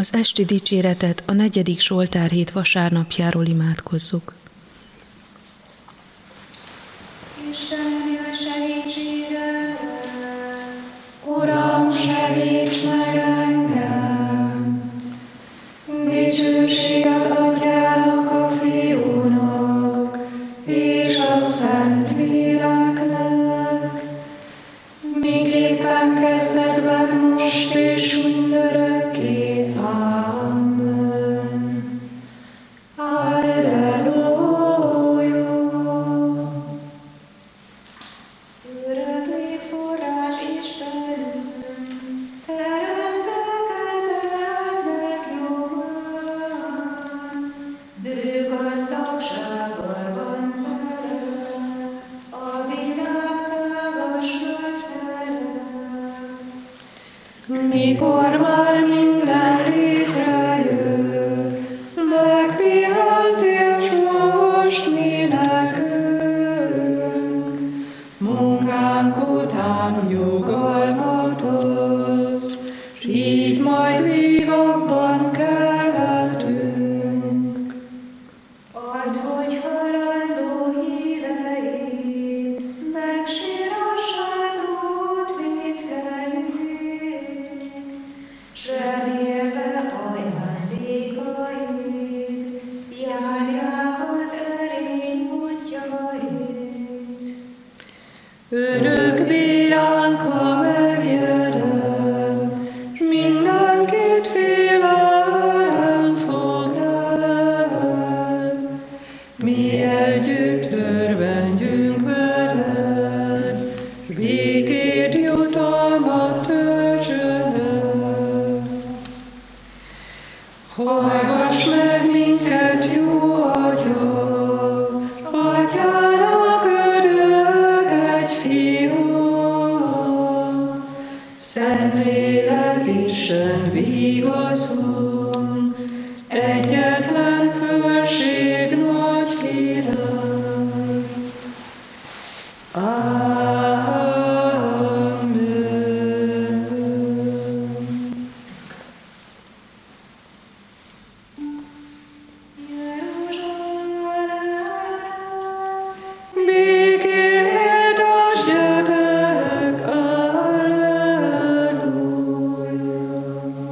Az esti dicséretet a 4. Zsoltárhét vasárnapjáról imádkozzuk. Istenünk segítségedre, Uram, segíts meg engem! Dicsőség az Atyának, a Fiúnak, és a Szent Léleknek, miképpen kezdetben, most és mindörökké. Amen. Halleluja! Örök létforrás Istenünk, teremte kezednek jogán, bő gazdagsággal van tele, a világ tágas nagy tere. Mikor már minden létrejött, megpihent és most mi nekünk, munkánk után nyugalmat, s így majd végabban kelhetünk. Add, hogy halandó híveid, megsírassák rót vétkeid, s remélve ajándékaid, járják az erény útjait. Örök bíránka megjödöm, s mindenkit félelem fog el. Mi együtt örvendjünk veled, s békét jutalmat töltsön el. Hallgass meg minket, jó Atya, Atyának örök egy Fiú, Szentlélek Isten vigaszol, egyetlen fölség nagy király. Amen. Békét adjatok, alleluja.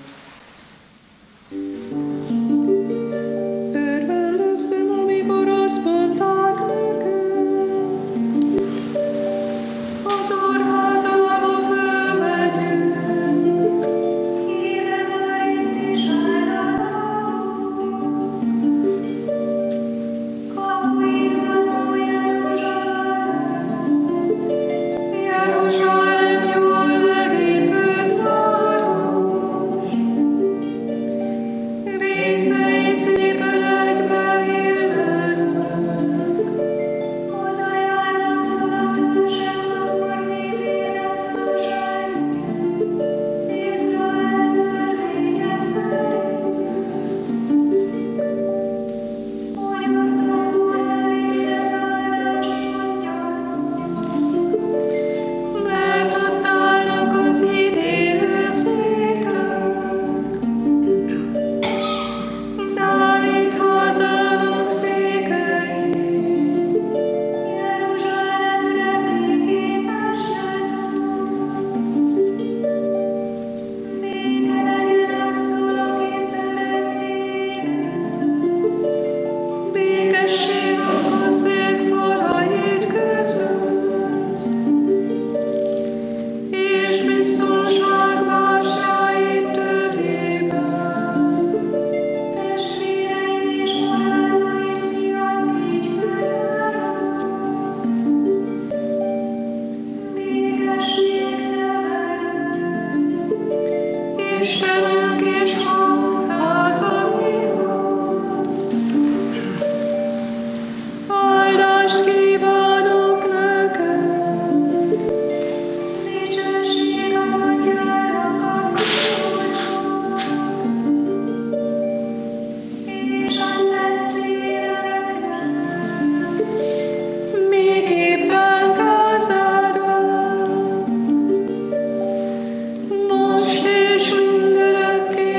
Örvendeztem, amikor azt mondták nekem, az Úrházába fölmegyünk. Híve oda itt is kapuid vannak Jeruzsálem, jól megépült város. Részei szépen egybeillődnek. Oda járnak fel a törzsek az Úr névének törzsei, Izrael törvénye szerint. Hogy ott az Úr nevére áldást mondjanak, mert ott állnak az ítélőszékek. Dávid házának székei, Jeruzsálemre békét essenek. Béke legyen azzal, aki szerettél. Békesség a hozzék falait között, és biztonság bástyáit tövében. Testvéreim és barátaim miatt így fölárad. Békesség neked, Istenünk és házaimat. Áldást kívánok neked. Dicsőség az Atyának, a Fiúnak, és a Szentléleknek, miképpen kezdetben, most és mindörökké.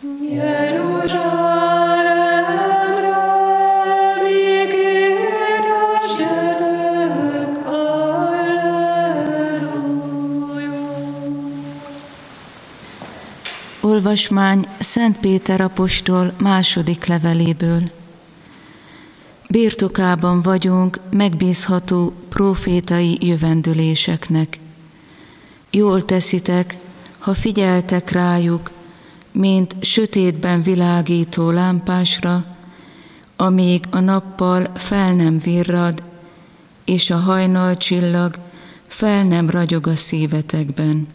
Olvasmány Szent Péter apostol második leveléből. Birtokában vagyunk megbízható prófétai jövendőléseknek. Jól teszitek, ha figyeltek rájuk, mint sötétben világító lámpásra, amíg a nappal fel nem virrad, és a hajnalcsillag fel nem ragyog a szívetekben.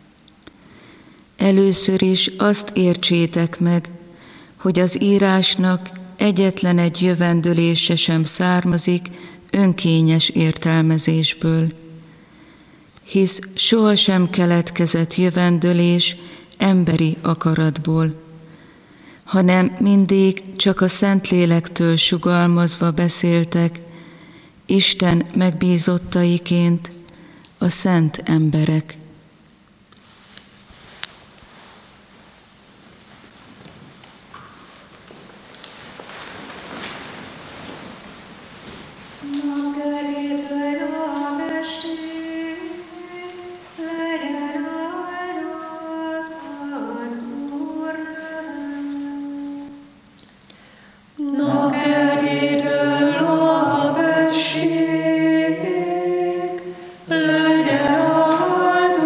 Először is azt értsétek meg, hogy az írásnak egyetlen egy jövendőlése sem származik önkényes értelmezésből, hisz sohasem keletkezett jövendőlés emberi akaratból, hanem mindig csak a Szentlélektől sugalmazva beszéltek, Isten megbízottaiként, a szent emberek. Legyen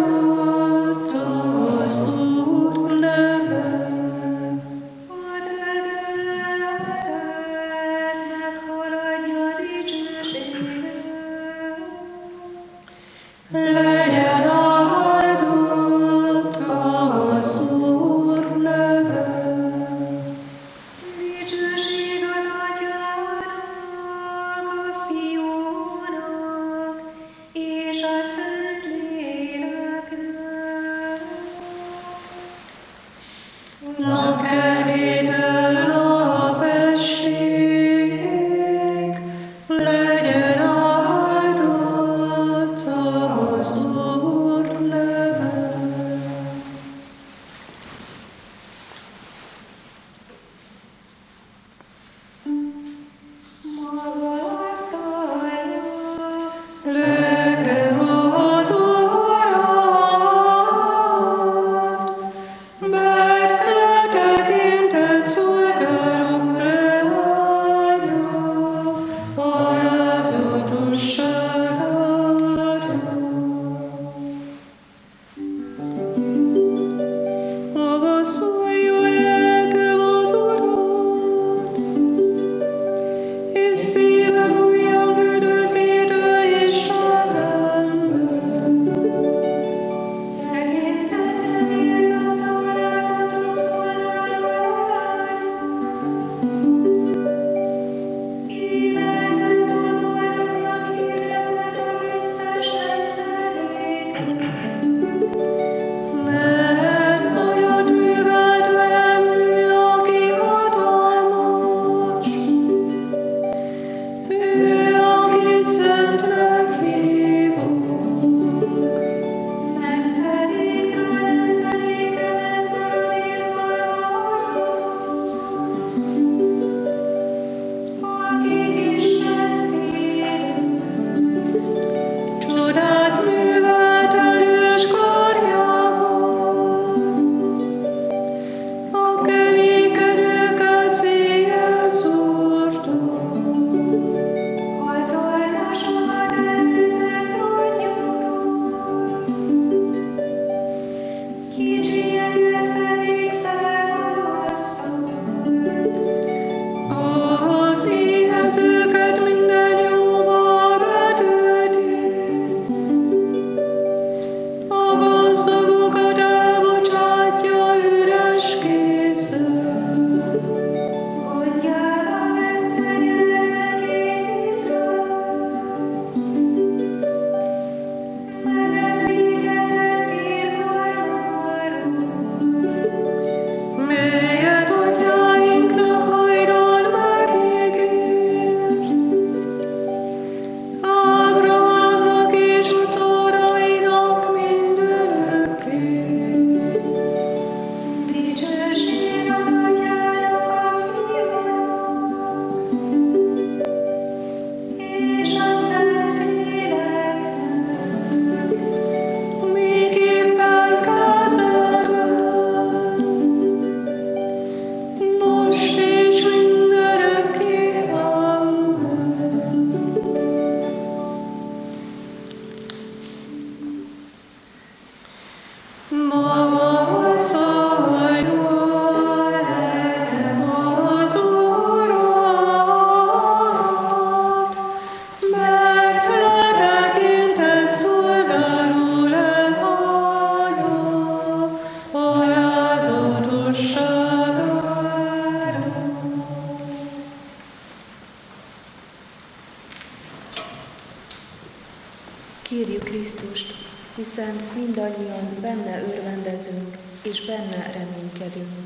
Kérjük Krisztust, hiszen mindannyian benne örvendezünk, és benne reménykedünk.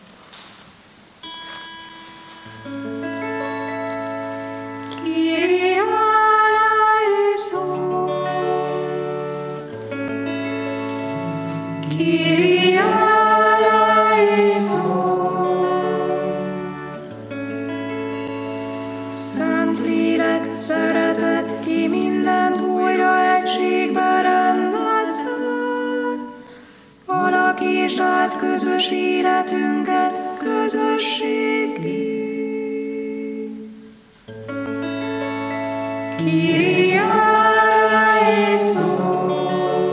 Szentlélek, szeretet, ki mindent újra egységbe rendezhet. Alakítsd át közös életünket közösségé. Kyrie eleison.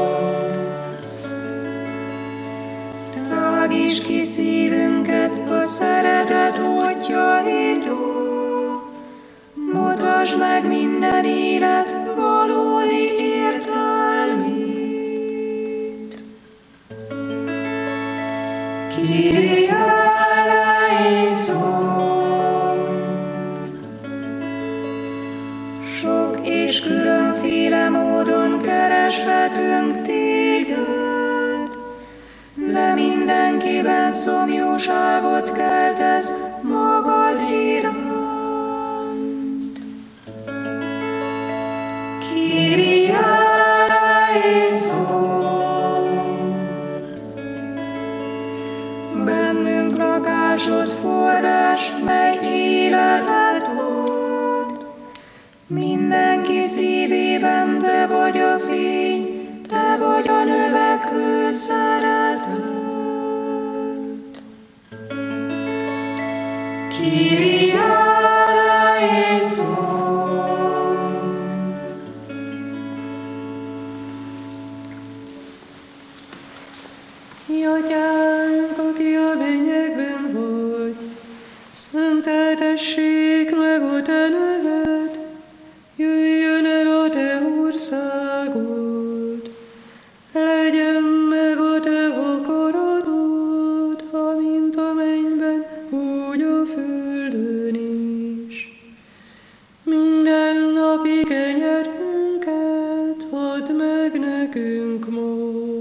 Tágítsd ki szívünket a szeretet útjaidon. Mutasd meg minden élet valódi értelmét. Kyrie eleison. Sok és különféle módon kereshetünk téged, de mindenkiben szomjúságot keltesz magad iránt. Kyrie eleison. Bennünk lakásod forrás, mely életet ad. Mindenki szívében te vagy a fény, te vagy a növekvő szeretet. Kyrie eleison. Mi Atyánk, aki a mennyekben vagy, szenteltessék meg a te neved, jöjjön el a te országod, legyen meg a te akaratod, amint a mennyben, úgy a földön is. Minden napi kenyerünket add meg nekünk ma,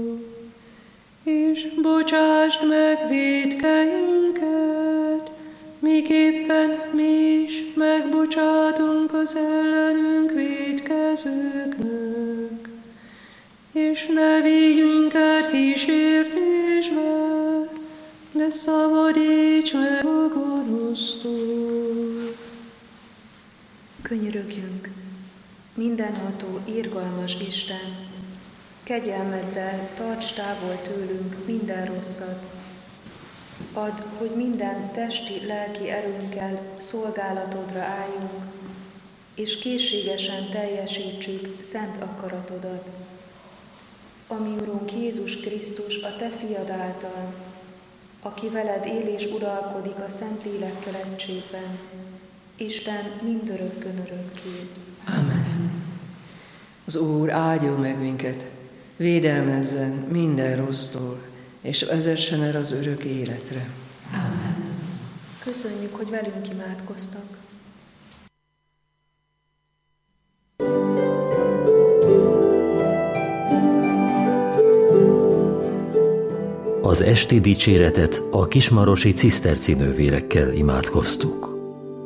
és bocsásd meg vétkeinket, miképpen mi is megbocsátunk az ellenünk vétkezőknek. És ne vigy minket kísértésbe, de szabadíts meg a gonosztól. Könyörögjünk, mindenható, irgalmas Isten, kegyelmeddel tarts távol tőlünk minden rosszat. Add, hogy minden testi, lelki erőnkkel szolgálatodra álljunk, és készségesen teljesítsük szent akaratodat. Ami Urunk Jézus Krisztus, a te fiad által, aki veled él és uralkodik a Szentlélekkel egységben, Isten mindörökkön örökké. Amen. Az Úr áldjon meg minket, védelmezzen minden rossztól, és vezessen el az örök életre. Amen. Köszönjük, hogy velünk imádkoztak. Az esti dicséretet a kismarosi ciszterci nővérekkel imádkoztuk.